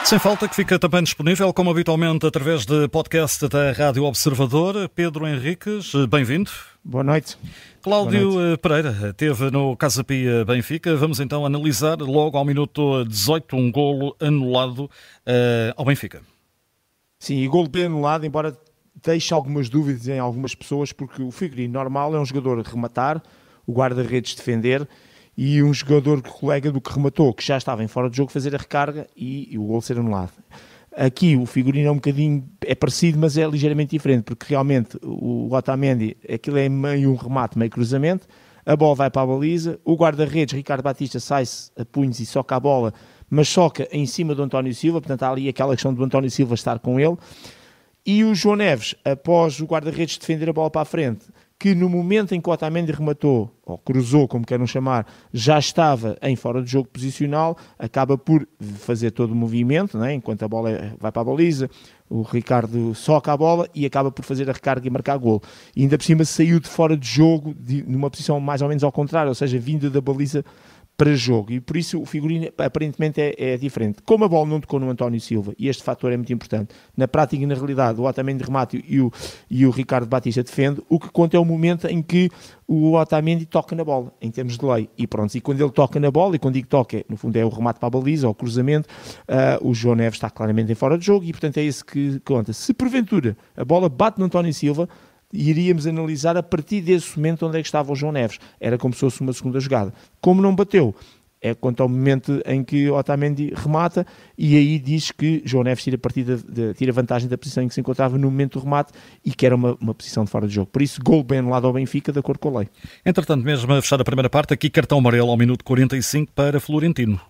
Sem falta, que fica também disponível, como habitualmente, através de podcast da Rádio Observador. Pedro Henriques, bem-vindo. Boa noite. Cláudio Pereira esteve no Casa Pia Benfica. Vamos então analisar logo ao minuto 18 um golo anulado ao Benfica. Sim, e golo bem anulado, embora deixe algumas dúvidas em algumas pessoas, porque o figurino normal é um jogador rematar, o guarda-redes defender e um jogador colega do que rematou, que já estava em fora de jogo, fazer a recarga e o golo ser anulado. Aqui o figurino é um bocadinho, é parecido, mas é ligeiramente diferente, porque realmente o Otamendi, aquilo é meio um remate, meio cruzamento, a bola vai para a baliza, o guarda-redes, Ricardo Batista, sai-se a punhos e soca a bola, mas soca em cima do António Silva, portanto há ali aquela questão do António Silva estar com ele, e o João Neves, após o guarda-redes defender a bola para a frente, que no momento em que o Otamendi rematou, ou cruzou, como queiram chamar, já estava em fora de jogo posicional, acaba por fazer todo o movimento, né? Enquanto a bola vai para a baliza, o Ricardo soca a bola e acaba por fazer a recarga e marcar golo. E ainda por cima saiu de fora de jogo, numa posição mais ou menos ao contrário, ou seja, vindo da baliza para jogo, e por isso o figurino aparentemente é diferente. Como a bola não tocou no António Silva, e este fator é muito importante, na prática e na realidade o Otamendi remate e o Ricardo Batista defende, o que conta é o momento em que o Otamendi toca na bola, em termos de lei, e pronto, e quando ele toca na bola, e quando digo toca, no fundo é o remate para a baliza, ou o cruzamento, o João Neves está claramente em fora de jogo, e portanto é isso que conta. Se porventura a bola bate no António Silva, iríamos analisar a partir desse momento onde é que estava o João Neves. Era como se fosse uma segunda jogada. Como não bateu, é quanto ao momento em que Otamendi remata, e aí diz que João Neves tira vantagem da posição em que se encontrava no momento do remate e que era uma posição de fora de jogo. Por isso, gol bem anulado ao Benfica, de acordo com a lei. Entretanto, mesmo a fechar a primeira parte, aqui cartão amarelo ao minuto 45 para Florentino.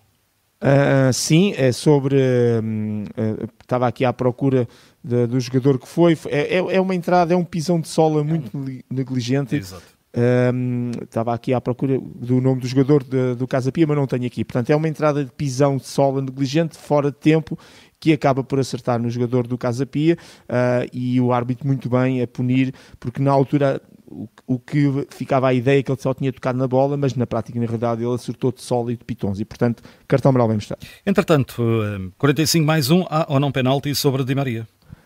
Sim, é sobre... estava aqui à procura do jogador que foi. É uma entrada, é um pisão de sola muito negligente. Exato. Estava aqui à procura do nome do jogador do Casa Pia, mas não tenho aqui. Portanto, é uma entrada de pisão de sola negligente, fora de tempo, que acaba por acertar no jogador do Casa Pia, e o árbitro muito bem a punir, porque na altura o que ficava a ideia é que ele só tinha tocado na bola, mas na prática, na realidade, ele acertou de sola e de pitons, e portanto, cartão amarelo bem mostrado. Entretanto, 45 mais 1, há ou não penalti sobre Di Maria?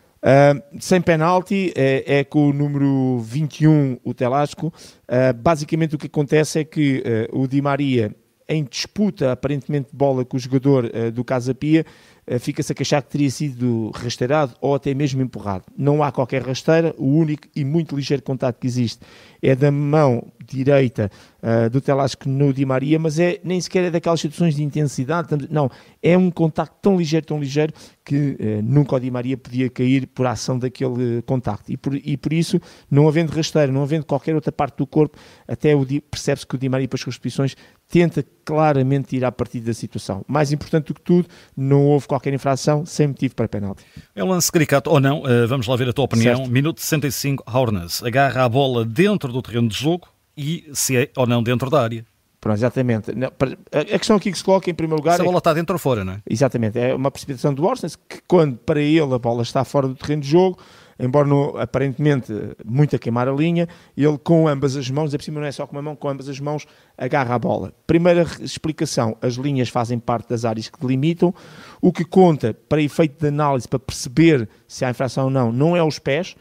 Sem penalti, é com o número 21, o Telasco. Basicamente o que acontece é que o Di Maria, em disputa aparentemente de bola com o jogador do Casa Pia, fica-se a queixar que teria sido rasteirado ou até mesmo empurrado. Não há qualquer rasteira, o único e muito ligeiro contacto que existe é da mão direita do Telasco no Di Maria, mas nem sequer é daquelas situações de intensidade, não, é um contacto tão ligeiro que nunca o Di Maria podia cair por ação daquele contacto, e por isso, não havendo rasteira, não havendo qualquer outra parte do corpo, até percebe-se que o Di Maria, para as suas posições, tenta claramente tirar partido da situação. Mais importante do que tudo, não houve qualquer infração, sem motivo para penalti. É um lance caricato ou não? Vamos lá ver a tua opinião. Certo. Minuto 65, Hornes agarra a bola dentro do terreno de jogo e se é ou não dentro da área. Pronto, exatamente. A questão aqui que se coloca em primeiro lugar se a bola está dentro ou fora, não é? Exatamente, é uma precipitação do Hornes, que quando para ele a bola está fora do terreno de jogo, embora aparentemente muito a queimar a linha, ele com ambas as mãos, é por cima não é só com uma mão, com ambas as mãos agarra a bola. Primeira explicação, as linhas fazem parte das áreas que delimitam, o que conta para efeito de análise, para perceber se há infração ou não, não é os pés,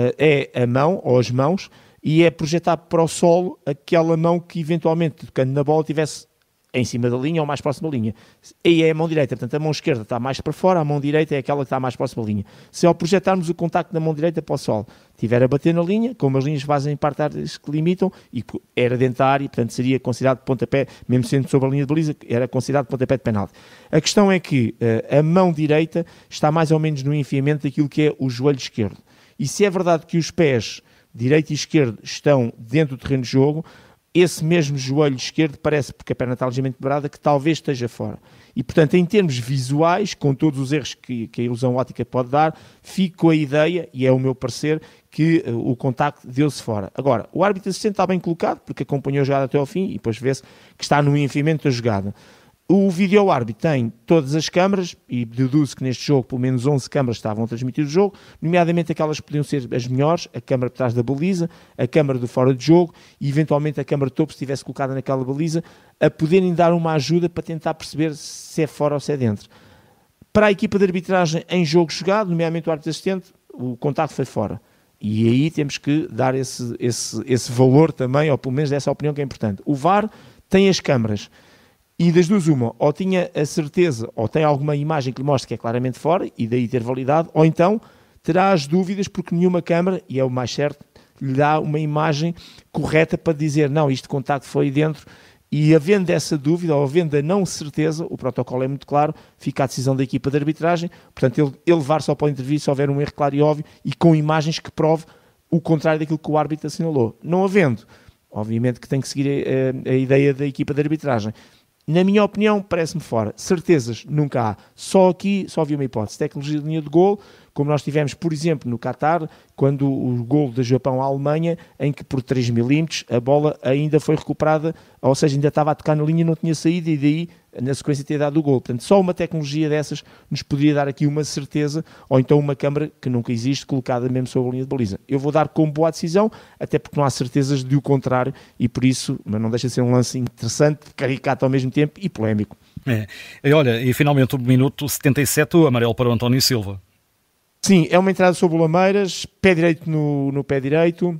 é a mão ou as mãos, e é projetar para o solo aquela mão que eventualmente, tocando na bola, tivesse em cima da linha ou mais próxima da linha. Aí é a mão direita, portanto a mão esquerda está mais para fora, a mão direita é aquela que está mais próxima da linha. Se ao projetarmos o contacto da mão direita para o solo estiver a bater na linha, como as linhas fazem parte das áreas que limitam, e era dentro da área, portanto seria considerado pontapé, mesmo sendo sobre a linha de baliza, era considerado pontapé de penalti. A questão é que a mão direita está mais ou menos no enfiamento daquilo que é o joelho esquerdo. E se é verdade que os pés direito e esquerdo estão dentro do terreno de jogo, esse mesmo joelho esquerdo parece, porque a perna está ligeiramente quebrada, que talvez esteja fora. E, portanto, em termos visuais, com todos os erros que a ilusão óptica pode dar, fico com a ideia, e é o meu parecer, que o contacto deu-se fora. Agora, o árbitro assistente está bem colocado, porque acompanhou a jogada até ao fim, e depois vê-se que está no enfiamento da jogada. O vídeo-árbitro tem todas as câmaras, e deduz que neste jogo pelo menos 11 câmaras estavam a transmitir o jogo, nomeadamente aquelas que podiam ser as melhores, a câmara por trás da baliza, a câmara do fora de jogo e eventualmente a câmara de topo, se estivesse colocada naquela baliza, a poderem dar uma ajuda para tentar perceber se é fora ou se é dentro. Para a equipa de arbitragem em jogo jogado, nomeadamente o árbitro assistente, o contacto foi fora. E aí temos que dar esse valor também, ou pelo menos essa opinião que é importante. O VAR tem as câmaras. E das duas uma, ou tinha a certeza, ou tem alguma imagem que lhe mostre que é claramente fora, e daí ter validado, ou então terá as dúvidas porque nenhuma câmara, e é o mais certo, lhe dá uma imagem correta para dizer, não, este contacto foi dentro, e havendo essa dúvida, ou havendo a não certeza, o protocolo é muito claro, fica a decisão da equipa de arbitragem, portanto ele levar só para o intervir se houver um erro claro e óbvio, e com imagens que prove o contrário daquilo que o árbitro assinalou. Não havendo, obviamente que tem que seguir a ideia da equipa de arbitragem. Na minha opinião, parece-me fora. Certezas nunca há. Só aqui, só havia uma hipótese. Tecnologia de linha de golo, como nós tivemos, por exemplo, no Qatar, quando o golo do Japão à Alemanha, em que por 3 milímetros a bola ainda foi recuperada, ou seja, ainda estava a tocar na linha e não tinha saído, e daí, na sequência, ter dado o golo. Portanto, só uma tecnologia dessas nos poderia dar aqui uma certeza, ou então uma câmara que nunca existe, colocada mesmo sobre a linha de baliza. Eu vou dar como boa decisão, até porque não há certezas de o contrário, e por isso, mas não deixa de ser um lance interessante, caricato ao mesmo tempo e polémico. E olha, e finalmente o minuto 77, o amarelo para o António Silva. Sim, é uma entrada sobre o Lameiras, pé direito no pé direito,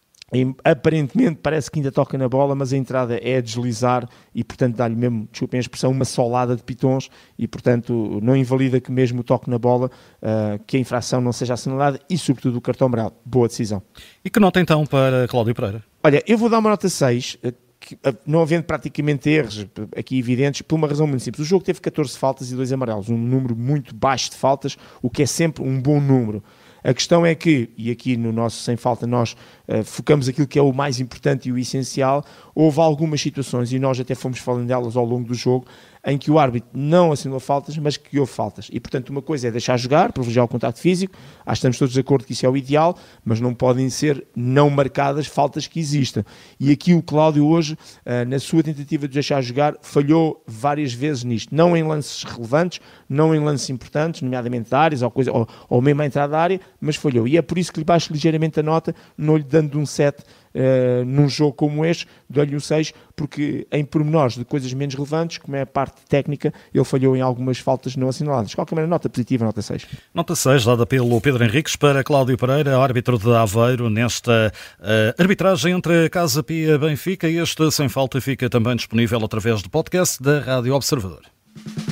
e, aparentemente parece que ainda toca na bola, mas a entrada é a deslizar e portanto dá-lhe mesmo, desculpem a expressão, uma solada de pitons e portanto não invalida que mesmo o toque na bola, que a infração não seja assinalada e sobretudo o cartão amarelo. Boa decisão. E que nota então para Cláudio Pereira? Olha, eu vou dar uma nota 6, não havendo praticamente erros aqui evidentes, por uma razão muito simples. O jogo teve 14 faltas e 2 amarelos, um número muito baixo de faltas, o que é sempre um bom número. A questão é que, e aqui no nosso Sem Falta nós focamos aquilo que é o mais importante e o essencial, houve algumas situações, e nós até fomos falando delas ao longo do jogo, em que o árbitro não assinalou faltas, mas que houve faltas. E, portanto, uma coisa é deixar jogar, privilegiar o contacto físico, acho que estamos todos de acordo que isso é o ideal, mas não podem ser não marcadas faltas que existam. E aqui o Cláudio hoje, na sua tentativa de deixar jogar, falhou várias vezes nisto. Não em lances relevantes, não em lances importantes, nomeadamente de áreas ou mesmo à entrada da área, mas falhou. E é por isso que lhe baixo ligeiramente a nota, não lhe dando um 7 num jogo como este, dou-lhe um 6, porque em pormenores de coisas menos relevantes, como é a parte técnica, ele falhou em algumas faltas não assinaladas. De qualquer maneira, nota positiva, nota 6. Nota 6, dada pelo Pedro Henriques para Cláudio Pereira, árbitro de Aveiro, nesta arbitragem entre a Casa Pia e Benfica. Este Sem Falta fica também disponível através do podcast da Rádio Observador.